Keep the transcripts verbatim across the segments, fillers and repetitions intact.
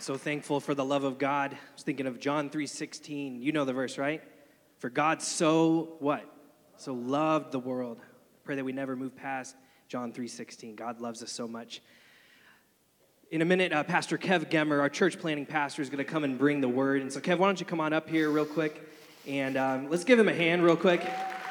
So thankful for the love of God. I was thinking of John three sixteen. You know the verse, right? For God so, what? So loved the world. Pray that we never move past John three sixteen. God loves us so much. In a minute, uh, Pastor Kev Gemmer, our church planning pastor, is going to come and bring the word. And so, Kev, why don't you come on up here real quick? And um, let's give him a hand real quick.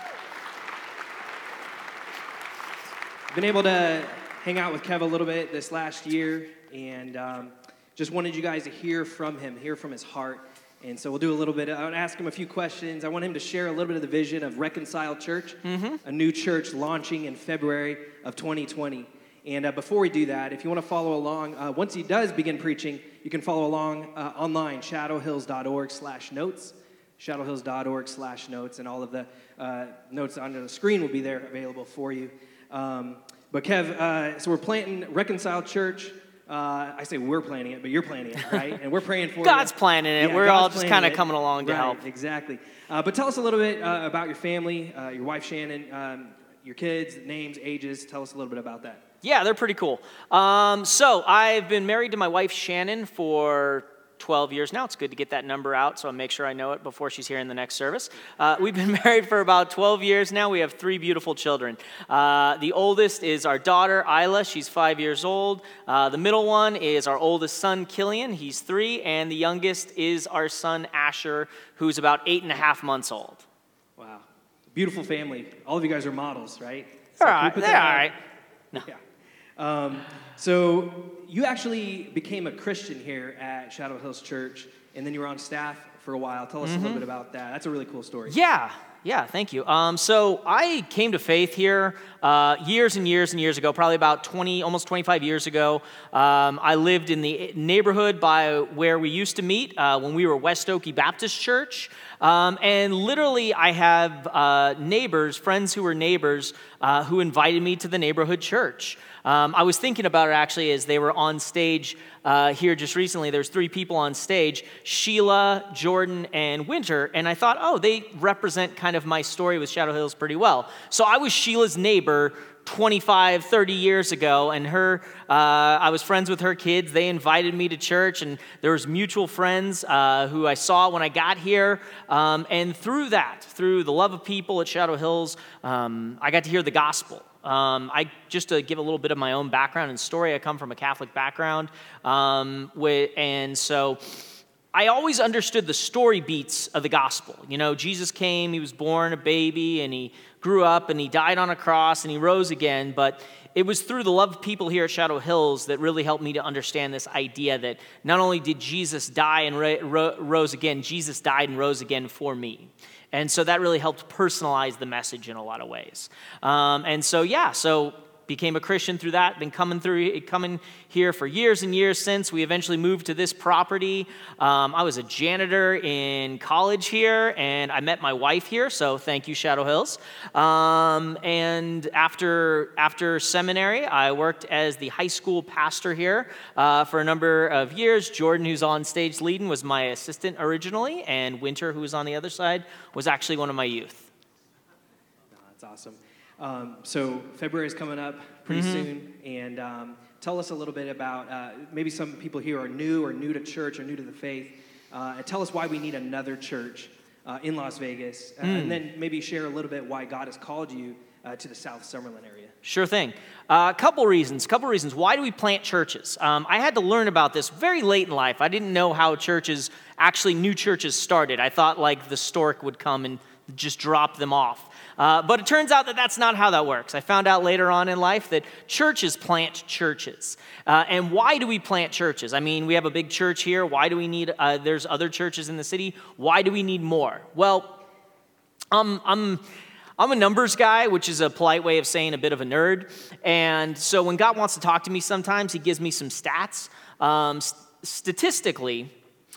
I've been able to hang out with Kev a little bit this last year. And um, just wanted you guys to hear from him, hear from his heart. And so we'll do a little bit. I want to ask him a few questions. I want him to share a little bit of the vision of Reconciled Church, mm-hmm. a new church launching in February of twenty twenty. And uh, before we do that, if you want to follow along, uh, once he does begin preaching, you can follow along uh, online, shadowhills.org slash notes, shadowhills.org slash notes, and all of the uh, notes on the screen will be there available for you. Um, but Kev, uh, so we're planting Reconciled Church. Uh, I say we're planning it, but you're planning it, right? And we're praying for God's you. planning it. Yeah, we're God's all just kind of it. coming along to right, help. Exactly. Uh, but tell us a little bit uh, about your family, uh, your wife Shannon, um, your kids, names, ages. Tell us a little bit about that. Yeah, they're pretty cool. Um, so I've been married to my wife Shannon for twelve years now. It's good to get that number out, so I'll make sure I know it before she's here in the next service. Uh, we've been married for about twelve years now. We have three beautiful children. Uh, the oldest is our daughter, Isla. She's five years old. Uh, the middle one is our oldest son, Killian. He's three. And the youngest is our son, Asher, who's about eight and a half months old. Wow. Beautiful family. All of you guys are models, right? So all right. They're all right. No. Yeah. Um, so you actually became a Christian here at Shadow Hills Church, and then you were on staff for a while. Tell us mm-hmm. a little bit about that. That's a really cool story. Yeah, yeah, thank you. Um, so I came to faith here uh, years and years and years ago, probably about twenty, almost twenty-five years ago. Um, I lived in the neighborhood by where we used to meet uh, when we were West Okie Baptist Church. Um, and literally, I have uh, neighbors, friends who were neighbors, uh, who invited me to the neighborhood church. Um, I was thinking about it actually as they were on stage uh, here just recently. There's three people on stage, Sheila, Jordan, and Winter. And I thought, oh, they represent kind of my story with Shadow Hills pretty well. So I was Sheila's neighbor twenty-five, thirty years ago, and her, uh, I was friends with her kids. They invited me to church, and there was mutual friends uh, who I saw when I got here. Um, and through that, through the love of people at Shadow Hills, um, I got to hear the gospel. Um, I just to give a little bit of my own background and story. I come from a Catholic background, um, with, and so I always understood the story beats of the gospel. You know, Jesus came, he was born a baby, and he grew up, and he died on a cross, and he rose again. But it was through the love of people here at Shadow Hills that really helped me to understand this idea that not only did Jesus die and ro- ro- rose again, Jesus died and rose again for me. And so that really helped personalize the message in a lot of ways. Um, and so, yeah, so became a Christian through that. Been coming through, coming here for years and years since. We eventually moved to this property. Um, I was a janitor in college here, and I met my wife here. So thank you, Shadow Hills. Um, and after after seminary, I worked as the high school pastor here uh, for a number of years. Jordan, who's on stage leading, was my assistant originally, and Winter, who was on the other side, was actually one of my youth. Oh, that's awesome. Um, so February is coming up pretty mm-hmm. soon, and um, tell us a little bit about, uh, maybe some people here are new or new to church or new to the faith, uh, and tell us why we need another church uh, in Las Vegas, uh, mm. and then maybe share a little bit why God has called you uh, to the South Summerlin area. Sure thing. A uh, couple reasons, couple reasons. Why do we plant churches? Um, I had to learn about this very late in life. I didn't know how churches, actually new churches started. I thought like the stork would come and just drop them off. Uh, but it turns out that that's not how that works. I found out later on in life that churches plant churches. Uh, and why do we plant churches? I mean, we have a big church here. Why do we need, uh, there's other churches in the city. Why do we need more? Well, um, I'm... I'm a numbers guy, which is a polite way of saying a bit of a nerd. And so when God wants to talk to me sometimes, he gives me some stats. Um, st- statistically,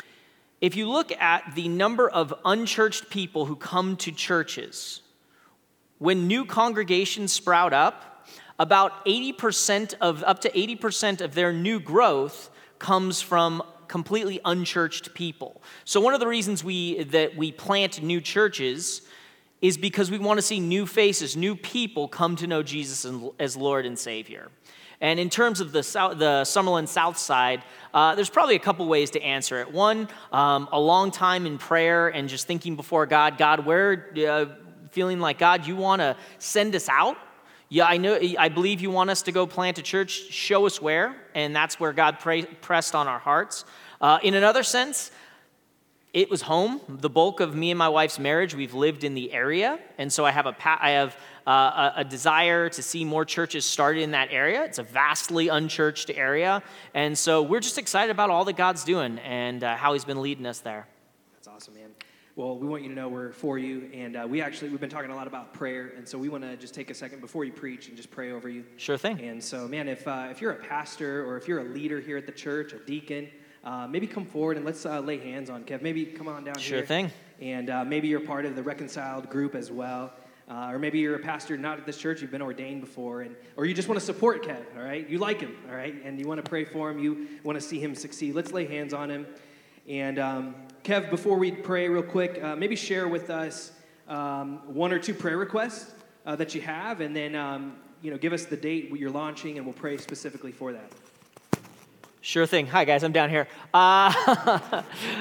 if you look at the number of unchurched people who come to churches, when new congregations sprout up, about eighty percent of, up to eighty percent of their new growth comes from completely unchurched people. So one of the reasons we that we plant new churches is because we want to see new faces, new people come to know Jesus as Lord and Savior. And in terms of the South, the Summerlin South Side, uh, there's probably a couple ways to answer it. One, um, a long time in prayer and just thinking before God, God, where, uh, feeling like, God, you want to send us out? Yeah, I know. I believe you want us to go plant a church. Show us where, and that's where God pray, pressed on our hearts. Uh, in another sense, it was home. The bulk of me and my wife's marriage, we've lived in the area, and so I have a pa- I have uh, a, a desire to see more churches started in that area. It's a vastly unchurched area, and so we're just excited about all that God's doing and uh, how He's been leading us there. That's awesome, man. Well, we want you to know we're for you, and uh, we actually, we've been talking a lot about prayer, and so we want to just take a second before you preach and just pray over you. Sure thing. And so, man, if uh, if you're a pastor or if you're a leader here at the church, a deacon, uh, maybe come forward and let's uh, lay hands on Kev. Maybe come on down Sure here. thing. And uh, maybe you're part of the Reconciled group as well. Uh, or maybe you're a pastor not at this church, you've been ordained before, and or you just want to support Kev, all right? You like him, all right? And you want to pray for him, you want to see him succeed. Let's lay hands on him. And um, Kev, before we pray real quick, uh, maybe share with us um, one or two prayer requests uh, that you have, and then um, you know, give us the date you're launching, and we'll pray specifically for that. Sure thing. Hi, guys. I'm down here. Uh,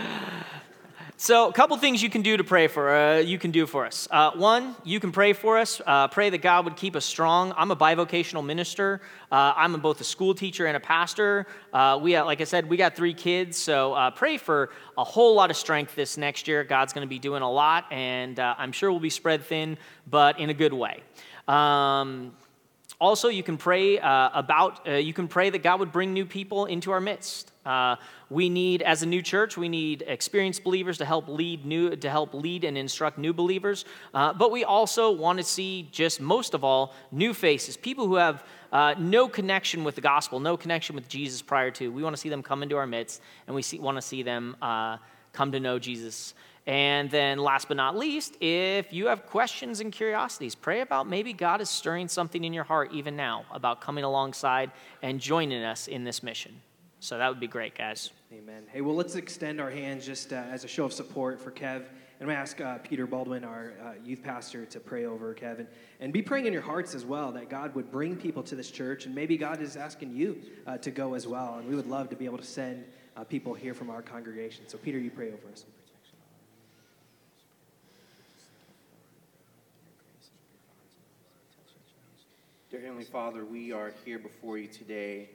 so a couple things you can do to pray for, uh, you can do for us. Uh, one, you can pray for us. Uh, pray that God would keep us strong. I'm a bivocational minister. Uh, I'm both a school teacher and a pastor. Uh, we, like I said, we got three kids. So uh, pray for a whole lot of strength this next year. God's going to be doing a lot, and uh, I'm sure we'll be spread thin, but in a good way. Um, Also, you can pray uh, about, uh, you can pray that God would bring new people into our midst. Uh, we need, as a new church, we need experienced believers to help lead new, to help lead and instruct new believers. Uh, but we also want to see, just most of all, new faces, people who have uh, no connection with the gospel, no connection with Jesus prior to. We want to see them come into our midst, and we see, want to see them uh, come to know Jesus. And then last but not least, if you have questions and curiosities, pray about maybe God is stirring something in your heart even now about coming alongside and joining us in this mission. So that would be great, guys. Amen. Hey, well, let's extend our hands just uh, as a show of support for Kev. And I'm going to ask uh, Peter Baldwin, our uh, youth pastor, to pray over Kevin. And be praying in your hearts as well that God would bring people to this church. And maybe God is asking you uh, to go as well. And we would love to be able to send uh, people here from our congregation. So, Peter, you pray over us. Dear Heavenly Father, we are here before you today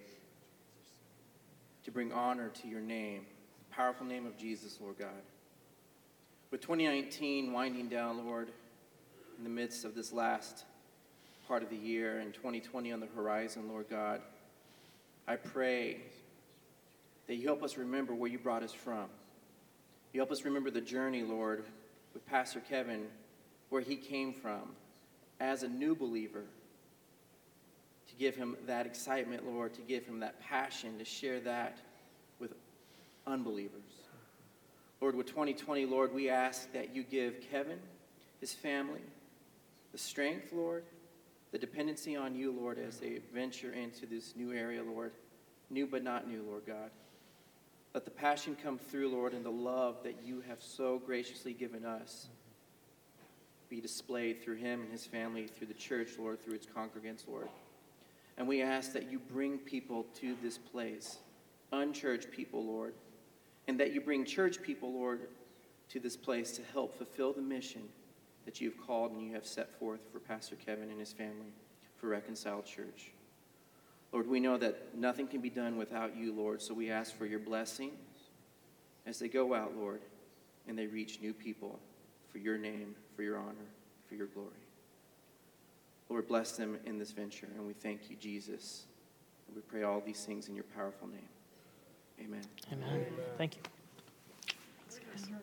to bring honor to your name, the powerful name of Jesus, Lord God. With twenty nineteen winding down, Lord, in the midst of this last part of the year and twenty twenty on the horizon, Lord God, I pray that you help us remember where you brought us from. You help us remember the journey, Lord, with Pastor Kevin, where he came from as a new believer, to give him that excitement, Lord, to give him that passion, to share that with unbelievers. Lord, with twenty twenty, Lord, we ask that you give Kevin, his family, the strength, Lord, the dependency on you, Lord, as they venture into this new area, Lord, new but not new, Lord God. Let the passion come through, Lord, and the love that you have so graciously given us be displayed through him and his family, through the church, Lord, through its congregants, Lord. And we ask that you bring people to this place, unchurched people, Lord, and that you bring church people, Lord, to this place to help fulfill the mission that you've called and you have set forth for Pastor Kevin and his family for Reconciled Church. Lord, we know that nothing can be done without you, Lord, so we ask for your blessing as they go out, Lord, and they reach new people for your name, for your honor, for your glory. Lord, bless them in this venture, and we thank you, Jesus. And we pray all these things in your powerful name. Amen. Amen. Amen. Thank you. Thanks, guys.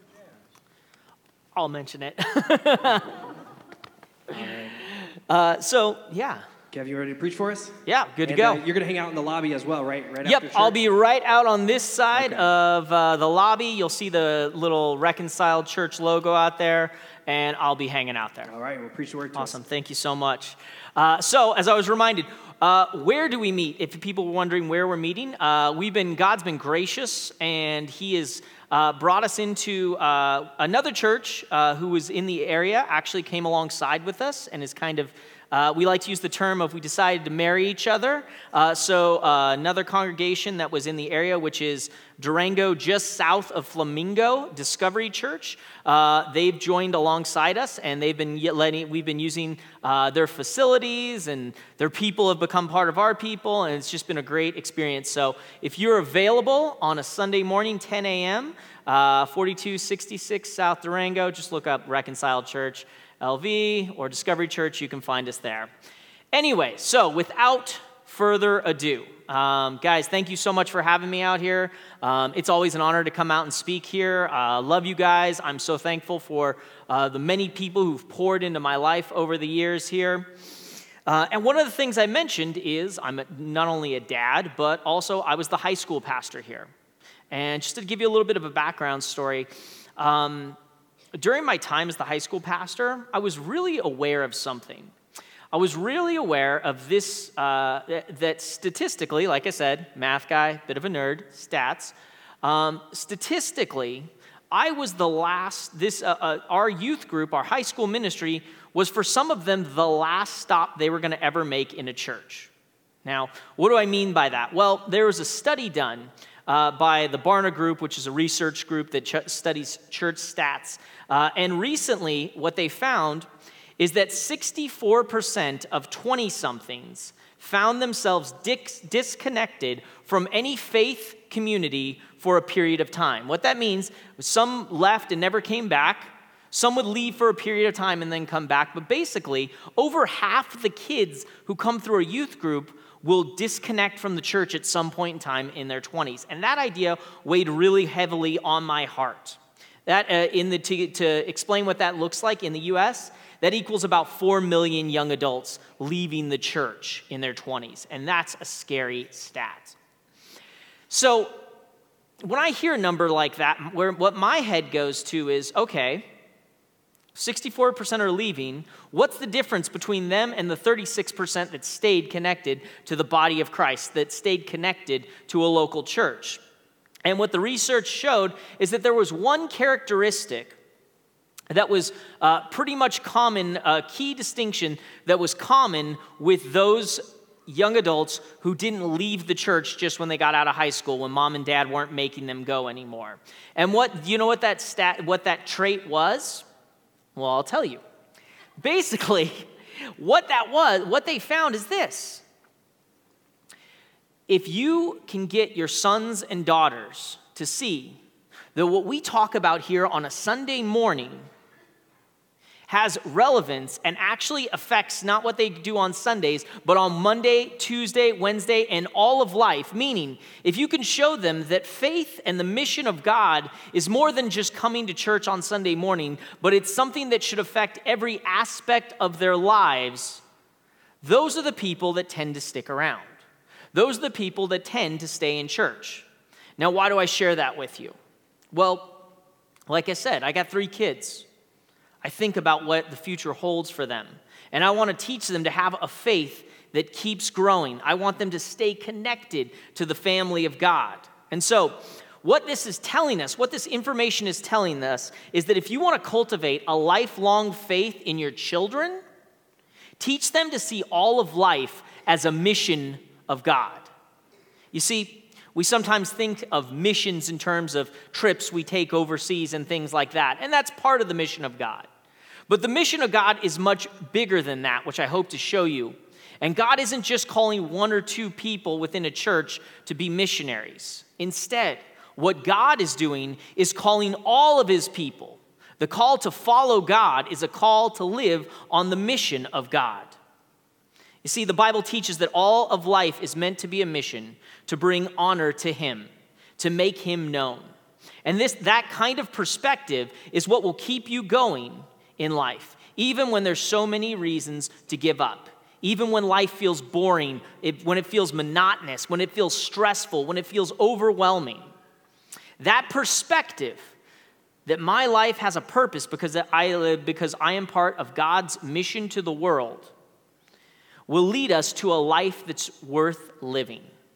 I'll mention it. All right. Uh, so, yeah. Kev, you ready to preach for us? Yeah, good and, to go. Uh, you're going to hang out in the lobby as well, right? Right yep, after church? I'll be right out on this side Okay. of uh, the lobby. You'll see the little Reconciled Church logo out there, and I'll be hanging out there. All right, we'll preach the word to Awesome. us. Thank you so much. Uh, so, as I was reminded, uh, where do we meet? If people were wondering where we're meeting, uh, we've been God's been gracious, and He has uh, brought us into uh, another church uh, who was in the area. Actually, came alongside with us and is kind of Uh, we like to use the term of we decided to marry each other. Uh, so uh, another congregation that was in the area, which is Durango, just south of Flamingo, Discovery Church, uh, they've joined alongside us, and they've been letting, we've been using uh, their facilities, and their people have become part of our people, and it's just been a great experience. So if you're available on a Sunday morning, ten a.m., uh, forty-two sixty-six South Durango, just look up Reconciled Church L V or Discovery Church, you can find us there. Anyway, so without further ado, um, guys, thank you so much for having me out here. Um, it's always an honor to come out and speak here. Uh, love you guys. I'm so thankful for uh, the many people who've poured into my life over the years here. Uh, and one of the things I mentioned is I'm not only a dad, but also I was the high school pastor here. And just to give you a little bit of a background story, um, during my time as the high school pastor, I was really aware of something. I was really aware of this, uh, that statistically, like I said, math guy, bit of a nerd, stats. Um, statistically, I was the last, this, uh, uh, our youth group, our high school ministry, was for some of them the last stop they were going to ever make in a church. Now, what do I mean by that? Well, there was a study done uh, by the Barna Group, which is a research group that ch- studies church stats. Uh, and recently, what they found is that sixty-four percent of twenty-somethings found themselves dis- disconnected from any faith community for a period of time. What that means, some left and never came back. Some would leave for a period of time and then come back. But basically, over half the kids who come through a youth group will disconnect from the church at some point in time in their twenties. And that idea weighed really heavily on my heart. That, uh, in the to, to explain what that looks like in the U S, that equals about four million young adults leaving the church in their twenties. And that's a scary stat. So when I hear a number like that, where what my head goes to is, okay, sixty-four percent are leaving. What's the difference between them and the thirty-six percent that stayed connected to the body of Christ, that stayed connected to a local church? And what the research showed is that there was one characteristic that was uh, pretty much common, a key distinction that was common with those young adults who didn't leave the church just when they got out of high school, when mom and dad weren't making them go anymore. And what, you know what that stat, what that trait was? Well, I'll tell you. Basically, what that was, what they found is this. If you can get your sons and daughters to see that what we talk about here on a Sunday morning has relevance and actually affects not what they do on Sundays, but on Monday, Tuesday, Wednesday, and all of life. Meaning, if you can show them that faith and the mission of God is more than just coming to church on Sunday morning, but it's something that should affect every aspect of their lives, those are the people that tend to stick around. Those are the people that tend to stay in church. Now, why do I share that with you? Well, like I said, I got three kids. I think about what the future holds for them. And I want to teach them to have a faith that keeps growing. I want them to stay connected to the family of God. And so, what this is telling us, what this information is telling us, is that if you want to cultivate a lifelong faith in your children, teach them to see all of life as a mission of God. You see, we sometimes think of missions in terms of trips we take overseas and things like that, and that's part of the mission of God. But the mission of God is much bigger than that, which I hope to show you. And God isn't just calling one or two people within a church to be missionaries. Instead, what God is doing is calling all of his people. The call to follow God is a call to live on the mission of God. You see, the Bible teaches that all of life is meant to be a mission to bring honor to him, to make him known. And this, that kind of perspective is what will keep you going in life, even when there's so many reasons to give up, even when life feels boring, it, when it feels monotonous, when it feels stressful, when it feels overwhelming. That perspective that my life has a purpose because I live, because I am part of God's mission to the world, will lead us to a life that's worth living,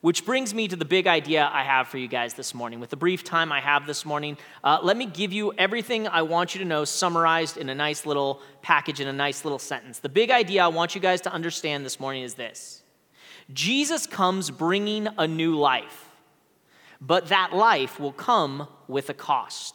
Which brings me to the big idea I have for you guys this morning. With the brief time I have this morning, uh, let me give you everything I want you to know summarized in a nice little package, in a nice little sentence. The big idea I want you guys to understand this morning is this. Jesus comes bringing a new life, but that life will come with a cost.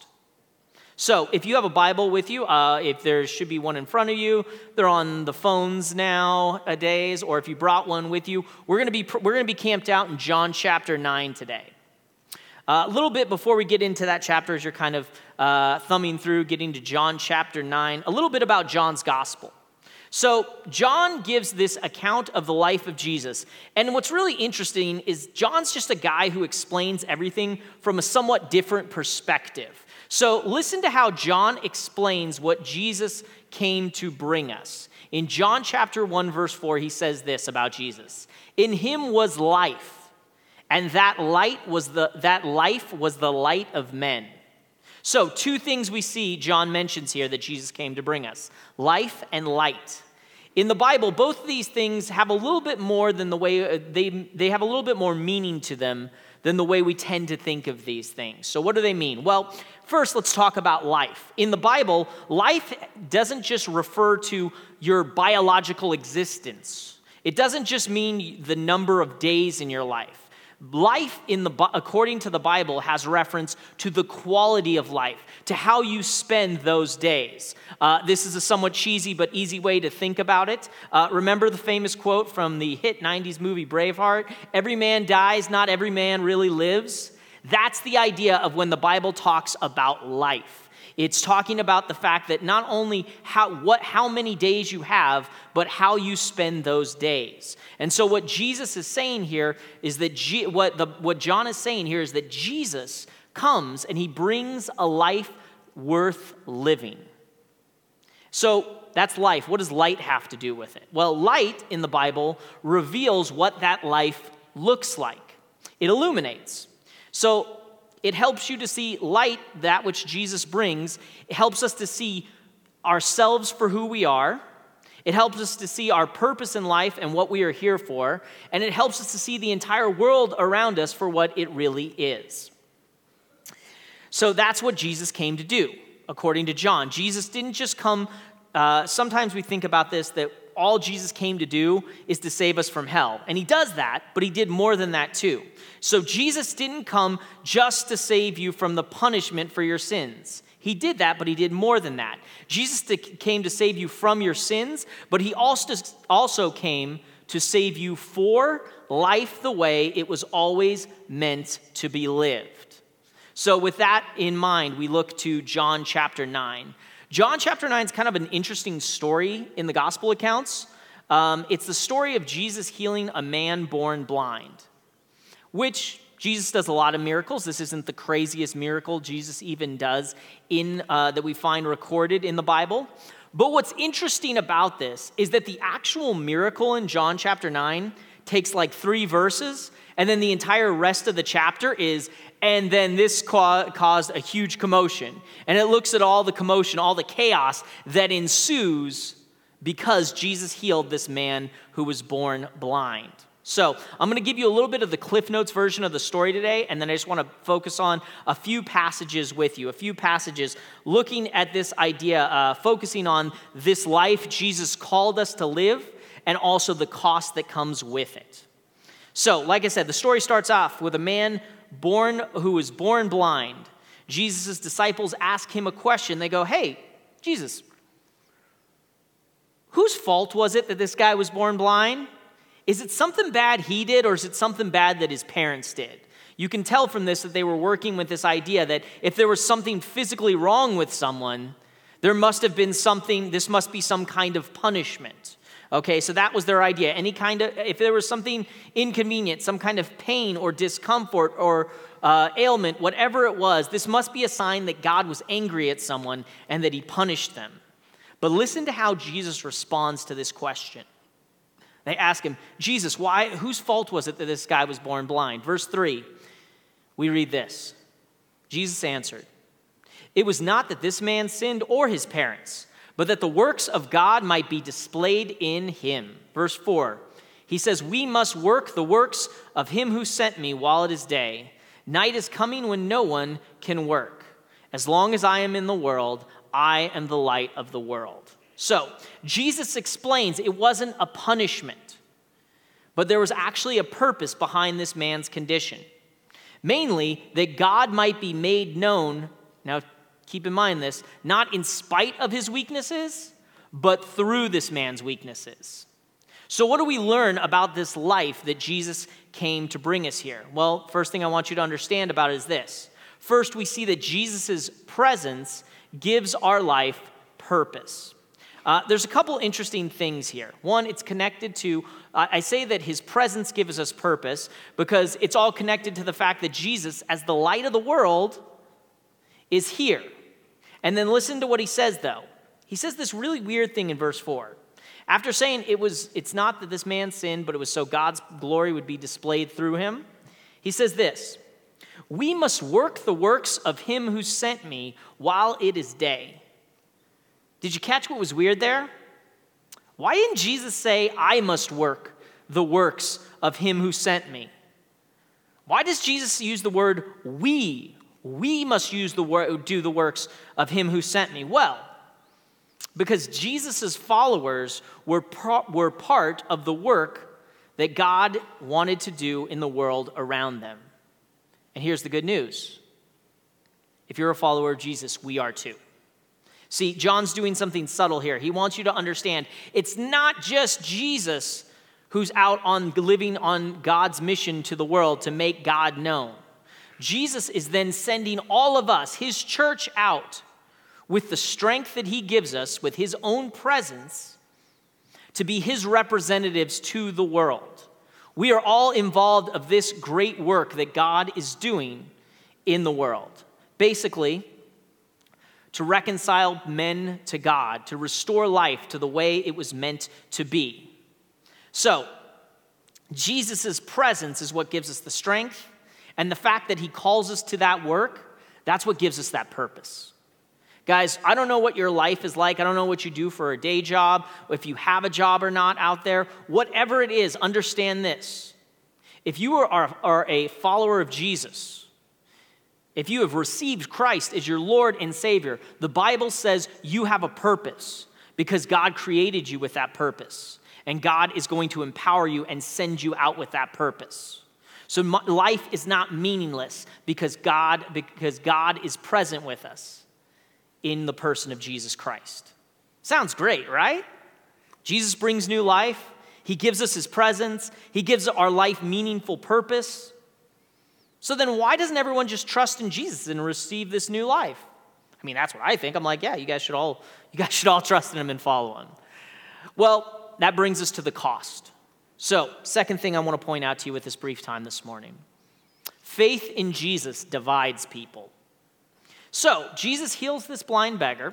So if you have a Bible with you, uh, if there should be one in front of you, they're on the phones nowadays, or if you brought one with you, we're going to be we're going to be camped out in John chapter nine today. Uh, a little bit before we get into that chapter, as you're kind of uh, thumbing through, getting to John chapter nine, a little bit about John's gospel. So John gives this account of the life of Jesus. And what's really interesting is John's just a guy who explains everything from a somewhat different perspective. So listen to how John explains what Jesus came to bring us. In John chapter one, verse four, he says this about Jesus. In him was life, and that light was the that life was the light of men. So two things we see John mentions here that Jesus came to bring us: life and light. In the Bible, both of these things have a little bit more than the way they they have a little bit more meaning to them than the way we tend to think of these things. So what do they mean? Well, first, let's talk about life. In the Bible, life doesn't just refer to your biological existence. It doesn't just mean the number of days in your life. Life, in the according to the Bible, has reference to the quality of life, to how you spend those days. Uh, this is a somewhat cheesy but easy way to think about it. Uh, remember the famous quote from the hit nineties movie Braveheart? Every man dies, not every man really lives. That's the idea of when the Bible talks about life. It's talking about the fact that not only how what how many days you have, but how you spend those days. And so what Jesus is saying here is that G, what the what John is saying here is that Jesus comes and he brings a life worth living. So that's life. What does light have to do with it? Well, light in the Bible reveals what that life looks like. It illuminates. So it helps you to see light, that which Jesus brings. It helps us to see ourselves for who we are. It helps us to see our purpose in life and what we are here for. And it helps us to see the entire world around us for what it really is. So that's what Jesus came to do, according to John. Jesus didn't just come, uh, sometimes we think about this, that all Jesus came to do is to save us from hell. And he does that, but he did more than that too. So Jesus didn't come just to save you from the punishment for your sins. He did that, but he did more than that. Jesus came to save you from your sins, but he also, also came to save you for life the way it was always meant to be lived. So with that in mind, we look to John chapter nine. John chapter nine is kind of an interesting story in the gospel accounts. Um, it's the story of Jesus healing a man born blind, which Jesus does a lot of miracles. This isn't the craziest miracle Jesus even does in uh, that we find recorded in the Bible. But what's interesting about this is that the actual miracle in John chapter nine takes like three verses, and then the entire rest of the chapter is, and then this ca- caused a huge commotion. And it looks at all the commotion, all the chaos that ensues because Jesus healed this man who was born blind. So I'm going to give you a little bit of the Cliff Notes version of the story today, and then I just want to focus on a few passages with you, a few passages looking at this idea, uh, focusing on this life Jesus called us to live, and also the cost that comes with it. So, like I said, the story starts off with a man born who was born blind. Jesus' disciples ask him a question. They go, hey, Jesus, whose fault was it that this guy was born blind? Is it something bad he did, or is it something bad that his parents did? You can tell from this that they were working with this idea that if there was something physically wrong with someone, there must have been something, this must be some kind of punishment. Okay, so that was their idea. Any kind of, if there was something inconvenient, some kind of pain or discomfort or uh, ailment, whatever it was, this must be a sign that God was angry at someone and that he punished them. But listen to how Jesus responds to this question. They ask him, Jesus, why, whose fault was it that this guy was born blind? Verse three, we read this. Jesus answered, it was not that this man sinned or his parents, but that the works of God might be displayed in him. Verse four, He says, we must work the works of him who sent me while it is day. Night is coming when no one can work. As long as I am in the world, I am the light of the world. So, Jesus explains it wasn't a punishment, but there was actually a purpose behind this man's condition. Mainly, that God might be made known, now keep in mind this, not in spite of his weaknesses, but through this man's weaknesses. So what do we learn about this life that Jesus came to bring us here? Well, first thing I want you to understand about it is this. First, we see that Jesus' presence gives our life purpose. Uh, there's a couple interesting things here. One, it's connected to, uh, I say that his presence gives us purpose because it's all connected to the fact that Jesus, as the light of the world, is here. And then listen to what he says, though. He says this really weird thing in verse four. After saying it was, it's not that this man sinned, but it was so God's glory would be displayed through him, he says this, we must work the works of him who sent me while it is day. Did you catch what was weird there? Why didn't Jesus say, I must work the works of him who sent me? Why does Jesus use the word we? We must use the word, do the works of him who sent me. Well, because Jesus' followers were, pro- were part of the work that God wanted to do in the world around them. And here's the good news. If you're a follower of Jesus, we are too. See, John's doing something subtle here. He wants you to understand it's not just Jesus who's out on living on God's mission to the world to make God known. Jesus is then sending all of us, his church, out with the strength that he gives us, with his own presence, to be his representatives to the world. We are all involved of this great work that God is doing in the world. Basically, to reconcile men to God, to restore life to the way it was meant to be. So, Jesus' presence is what gives us the strength, and the fact that he calls us to that work, that's what gives us that purpose. Guys, I don't know what your life is like. I don't know what you do for a day job, if you have a job or not out there. Whatever it is, understand this. If you are, are a follower of Jesus, if you have received Christ as your Lord and Savior, the Bible says you have a purpose because God created you with that purpose. And God is going to empower you and send you out with that purpose. So life is not meaningless because God, because God is present with us in the person of Jesus Christ. Sounds great, right? Jesus brings new life. He gives us his presence. He gives our life meaningful purpose. So then why doesn't everyone just trust in Jesus and receive this new life? I mean, that's what I think. I'm like, yeah, you guys should all, you guys should all trust in him and follow him. Well, that brings us to the cost. So, second thing I want to point out to you with this brief time this morning. Faith in Jesus divides people. So, Jesus heals this blind beggar,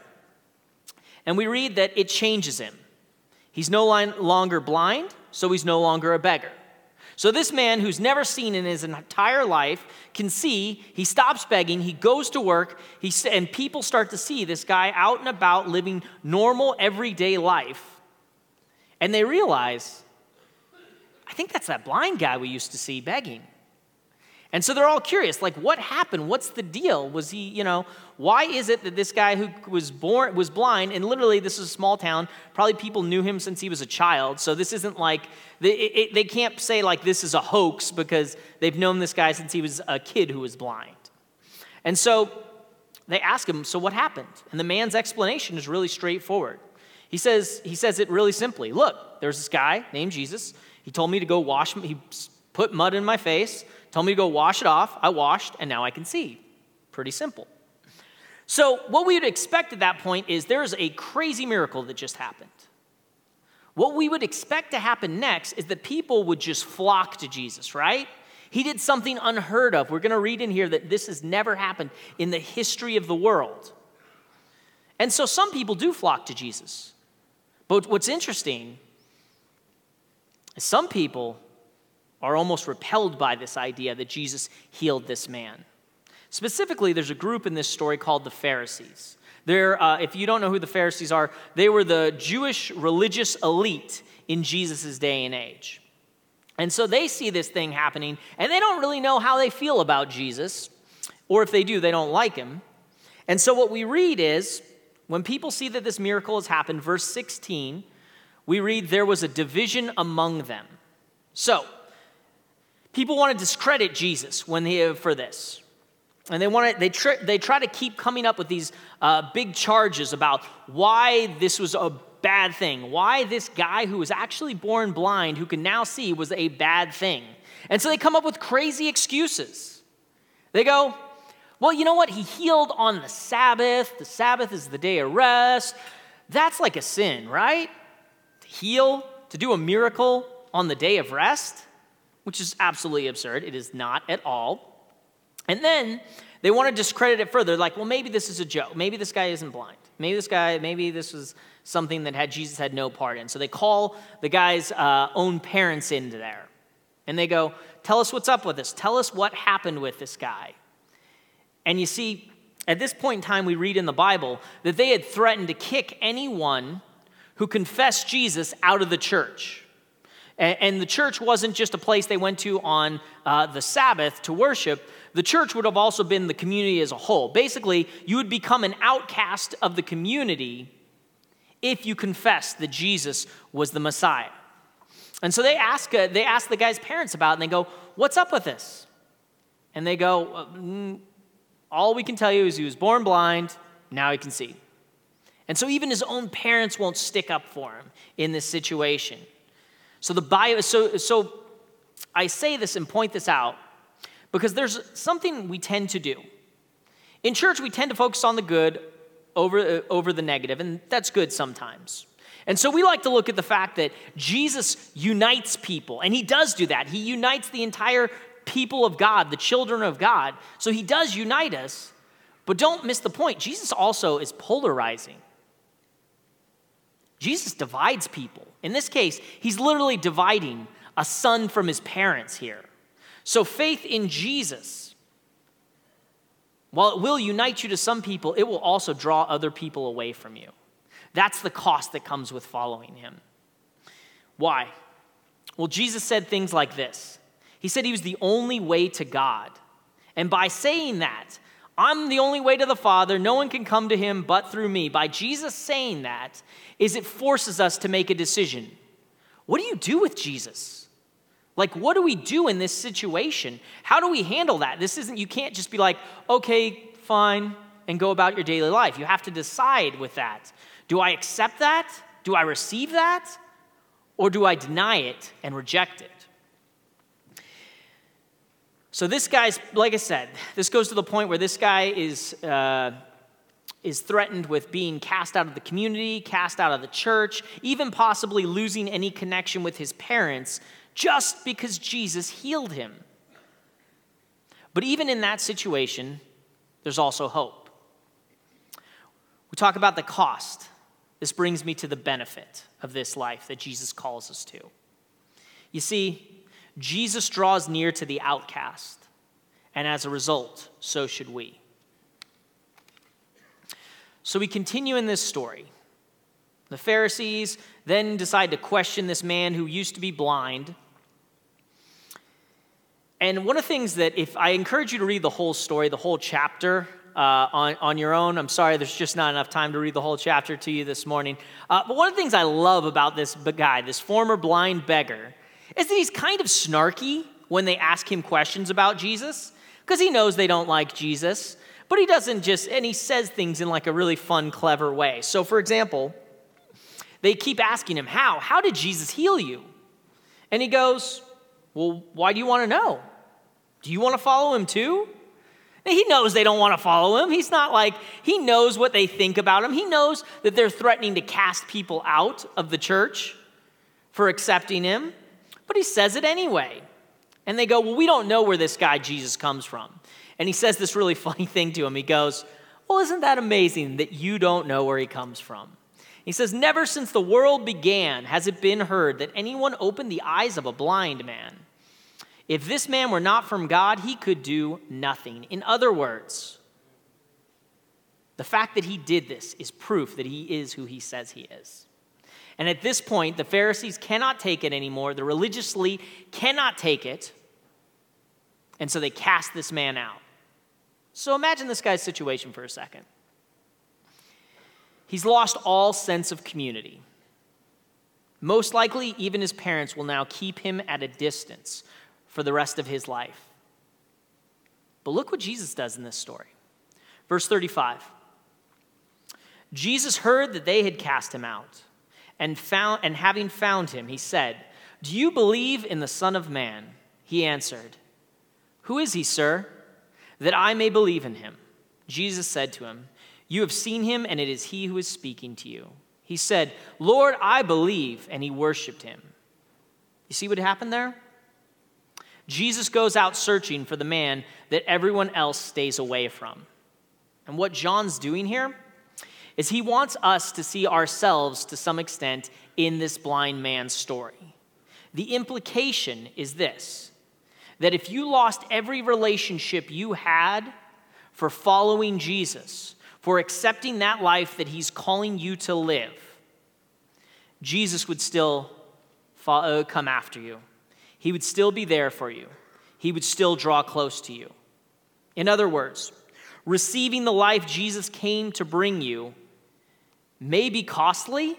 and we read that it changes him. He's no longer blind, so he's no longer a beggar. So this man who's never seen in his entire life can see, he stops begging, he goes to work, he, and people start to see this guy out and about living normal, everyday life. And they realize, I think that's that blind guy we used to see begging. And so they're all curious, like, what happened? What's the deal? Was he, you know, why is it that this guy who was born, was blind, and literally this is a small town, probably people knew him since he was a child, so this isn't like, they, it, they can't say like this is a hoax because they've known this guy since he was a kid who was blind. And so they ask him, so what happened? And the man's explanation is really straightforward. He says, he says it really simply. Look, there's this guy named Jesus. He told me to go wash, he put mud in my face, told me to go wash it off. I washed, and now I can see. Pretty simple. So what we would expect at that point is there's a crazy miracle that just happened. What we would expect to happen next is that people would just flock to Jesus, right? He did something unheard of. We're going to read in here that this has never happened in the history of the world. And so some people do flock to Jesus. But what's interesting is some people are almost repelled by this idea that Jesus healed this man. Specifically, there's a group in this story called the Pharisees. They're, uh, if you don't know who the Pharisees are, they were the Jewish religious elite in Jesus' day and age. And so they see this thing happening, and they don't really know how they feel about Jesus, or if they do, they don't like him. And so what we read is, when people see that this miracle has happened, verse sixteen, we read, there was a division among them. So, people want to discredit Jesus when they, for this. And they want to, they, try, they try to keep coming up with these uh, big charges about why this was a bad thing, why this guy who was actually born blind, who can now see, was a bad thing. And so they come up with crazy excuses. They go, well, you know what? He healed on the Sabbath. The Sabbath is the day of rest. That's like a sin, right? To heal, to do a miracle on the day of rest, which is absolutely absurd. It is not at all. And then they want to discredit it further, like, well, maybe this is a joke. Maybe this guy isn't blind. Maybe this guy, maybe this was something that had Jesus had no part in. So they call the guy's uh, own parents into there. And they go, tell us what's up with this. Tell us what happened with this guy. And you see, at this point in time, we read in the Bible that they had threatened to kick anyone who confessed Jesus out of the church. And the church wasn't just a place they went to on uh, the Sabbath to worship. The church would have also been the community as a whole. Basically, you would become an outcast of the community if you confessed that Jesus was the Messiah. And so they ask, uh, they ask the guy's parents about it, and they go, what's up with this? And they go, uh, mm, all we can tell you is he was born blind, now he can see. And so even his own parents won't stick up for him in this situation. So the bio, so so I say this and point this out because there's something we tend to do. In church, we tend to focus on the good over, uh, over the negative, and that's good sometimes. And so we like to look at the fact that Jesus unites people, and he does do that. He unites the entire people of God, the children of God. So he does unite us, but don't miss the point. Jesus also is polarizing. Jesus divides people. In this case, he's literally dividing a son from his parents here. So faith in Jesus, while it will unite you to some people, it will also draw other people away from you. That's the cost that comes with following him. Why? Well, Jesus said things like this. He said he was the only way to God. And by saying that, I'm the only way to the Father, no one can come to him but through me. By Jesus saying that, is it forces us to make a decision. What do you do with Jesus? Like, what do we do in this situation? How do we handle that? This isn't, you can't just be like, okay, fine, and go about your daily life. You have to decide with that. Do I accept that? Do I receive that? Or do I deny it and reject it? So this guy's, like I said, this goes to the point where this guy is uh, is threatened with being cast out of the community, cast out of the church, even possibly losing any connection with his parents just because Jesus healed him. But even in that situation, there's also hope. We talk about the cost. This brings me to the benefit of this life that Jesus calls us to. You see, Jesus draws near to the outcast, and as a result, so should we. So we continue in this story. The Pharisees then decide to question this man who used to be blind. And one of the things that, if I encourage you to read the whole story, the whole chapter uh, on, on your own, I'm sorry, there's just not enough time to read the whole chapter to you this morning. Uh, but one of the things I love about this guy, this former blind beggar, is that he's kind of snarky when they ask him questions about Jesus, because he knows they don't like Jesus, but he doesn't just, and he says things in like a really fun, clever way. So for example, they keep asking him, how? How did Jesus heal you? And he goes, well, why do you want to know? Do you want to follow him too? And he knows they don't want to follow him. He's not like, he knows what they think about him. He knows that they're threatening to cast people out of the church for accepting him. But he says it anyway. And they go, well, we don't know where this guy Jesus comes from. And he says this really funny thing to him. He goes, well, isn't that amazing that you don't know where he comes from? He says, never since the world began has it been heard that anyone opened the eyes of a blind man. If this man were not from God, he could do nothing. In other words, the fact that he did this is proof that he is who he says he is. And at this point, the Pharisees cannot take it anymore. The religious elite cannot take it. And so they cast this man out. So imagine this guy's situation for a second. He's lost all sense of community. Most likely, even his parents will now keep him at a distance for the rest of his life. But look what Jesus does in this story. Verse thirty-five. Jesus heard that they had cast him out, and found, and having found him, he said, "Do you believe in the Son of Man?" He answered, "Who is he, sir, that I may believe in him?" Jesus said to him, "You have seen him, and it is he who is speaking to you." He said, "Lord, I believe," and he worshiped him. You see what happened there? Jesus goes out searching for the man that everyone else stays away from. And what John's doing here is he wants us to see ourselves to some extent in this blind man's story. The implication is this, that if you lost every relationship you had for following Jesus, for accepting that life that he's calling you to live, Jesus would still follow, come after you. He would still be there for you. He would still draw close to you. In other words, receiving the life Jesus came to bring you may be costly,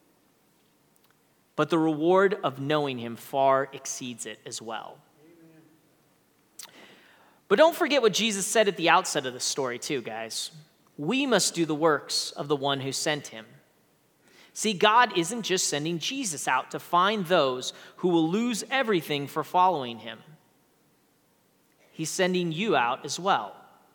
but the reward of knowing him far exceeds it as well. Amen. But don't forget what Jesus said at the outset of the story too, guys. We must do the works of the one who sent him. See, God isn't just sending Jesus out to find those who will lose everything for following him. He's sending you out as well.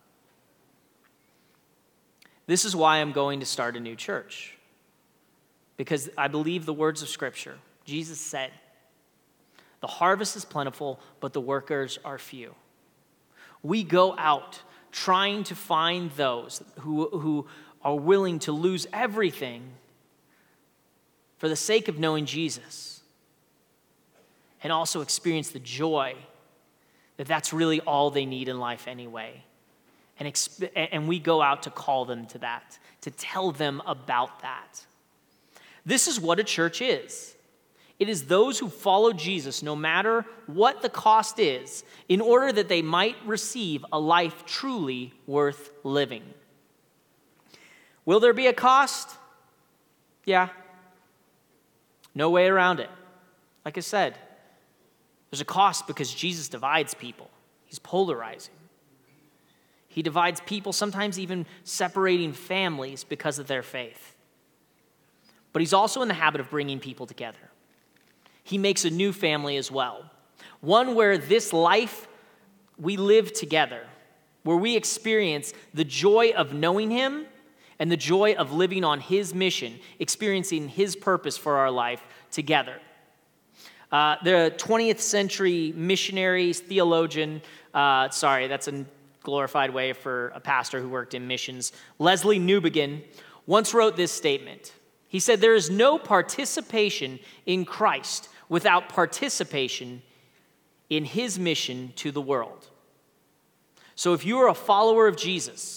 This is why I'm going to start a new church. Because I believe the words of Scripture. Jesus said, "The harvest is plentiful, but the workers are few." We go out trying to find those who, who are willing to lose everything for the sake of knowing Jesus, and also experience the joy that that's really all they need in life anyway. And, exp- and we go out to call them to that, to tell them about that. This is what a church is. It is those who follow Jesus no matter what the cost is, in order that they might receive a life truly worth living. Will there be a cost? Yeah. No way around it. Like I said, there's a cost because Jesus divides people. He's polarizing. He divides people, sometimes even separating families because of their faith. But he's also in the habit of bringing people together. He makes a new family as well. One where this life we live together, where we experience the joy of knowing him and the joy of living on his mission, experiencing his purpose for our life together. Uh, the twentieth century missionary, theologian, uh, sorry, that's a glorified way for a pastor who worked in missions, Leslie Newbigin, once wrote this statement. He said, "There is no participation in Christ without participation in his mission to the world." So if you are a follower of Jesus,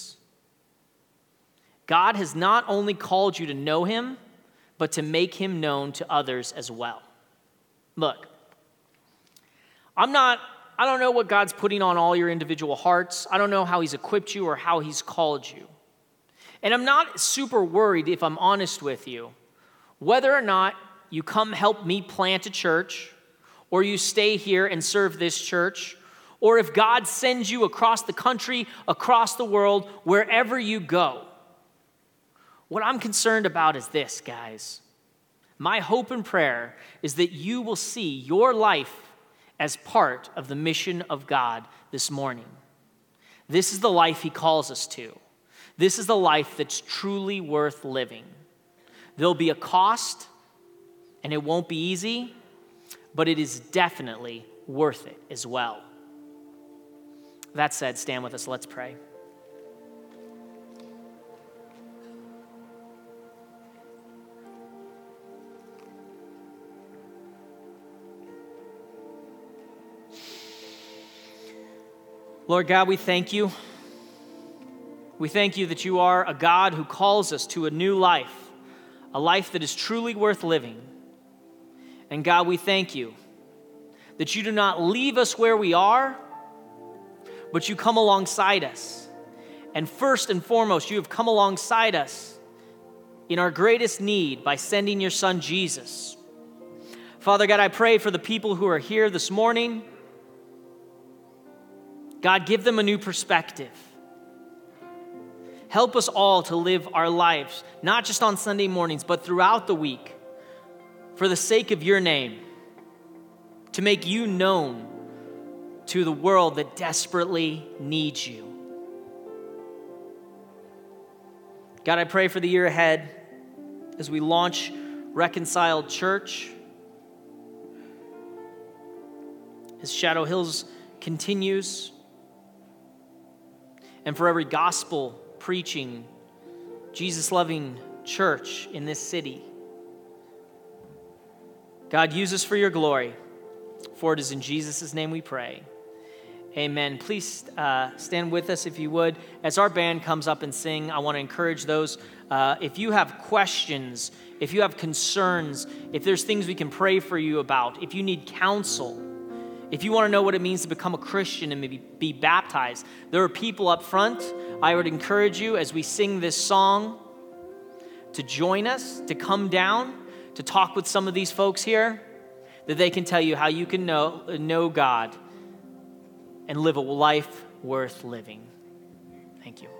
God has not only called you to know him, but to make him known to others as well. Look, I'm not, I don't know what God's putting on all your individual hearts. I don't know how he's equipped you or how he's called you. And I'm not super worried, if I'm honest with you, whether or not you come help me plant a church, or you stay here and serve this church, or if God sends you across the country, across the world, wherever you go. What I'm concerned about is this, guys. My hope and prayer is that you will see your life as part of the mission of God this morning. This is the life he calls us to. This is the life that's truly worth living. There'll be a cost, and it won't be easy, but it is definitely worth it as well. That said, stand with us. Let's pray. Lord God, we thank you. We thank you that you are a God who calls us to a new life, a life that is truly worth living. And God, we thank you that you do not leave us where we are, but you come alongside us. And first and foremost, you have come alongside us in our greatest need by sending your son, Jesus. Father God, I pray for the people who are here this morning. God, give them a new perspective. Help us all to live our lives, not just on Sunday mornings, but throughout the week, for the sake of your name, to make you known to the world that desperately needs you. God, I pray for the year ahead as we launch Reconciled Church, as Shadow Hills continues, and for every gospel preaching, Jesus-loving church in this city. God, use us for your glory, for it is in Jesus' name we pray. Amen. Please uh, stand with us if you would. As our band comes up and sing, I want to encourage those, uh, if you have questions, if you have concerns, if there's things we can pray for you about, if you need counsel, if you want to know what it means to become a Christian and maybe be baptized, there are people up front. I would encourage you as we sing this song to join us, to come down, to talk with some of these folks here, that they can tell you how you can know, know God and live a life worth living. Thank you.